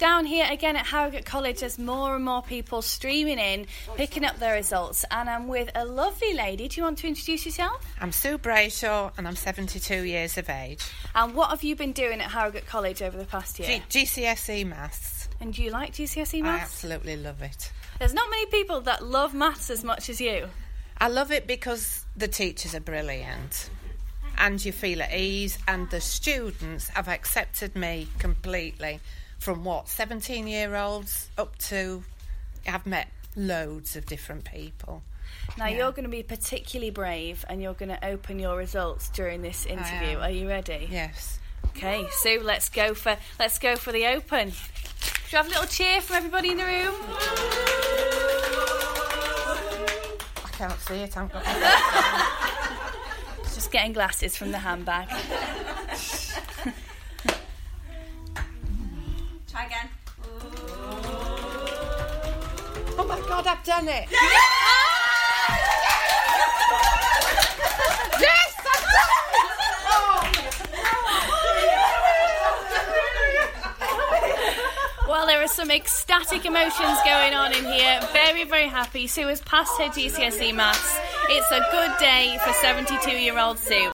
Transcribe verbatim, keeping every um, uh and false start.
down here again at Harrogate College, there's more and more people streaming in, picking up their results, and I'm with a lovely lady. Do you want to introduce yourself? I'm Sue Brayshaw, and I'm seventy-two years of age. And what have you been doing at Harrogate College over the past year? G- GCSE Maths. And do you like G C S E Maths? I absolutely love it. There's not many people that love maths as much as you. I love it because the teachers are brilliant, and you feel at ease, and the students have accepted me completely. From what, seventeen-year-olds up to, I've met loads of different people. Now, yeah. You're going to be particularly brave, and you're going to open your results during this interview. Are you ready? Yes. Okay, Sue, let's go for let's go for the open. Should we have a little cheer from everybody in the room? I can't see it. I'm got Just getting glasses from the handbag. Try again. Oh my God, I've done it! Yeah! Yes, I've done it! Well, there are some ecstatic emotions going on in here. Very, very happy. Sue has passed her G C S E Maths. It's a good day for seventy-two-year-old Sue.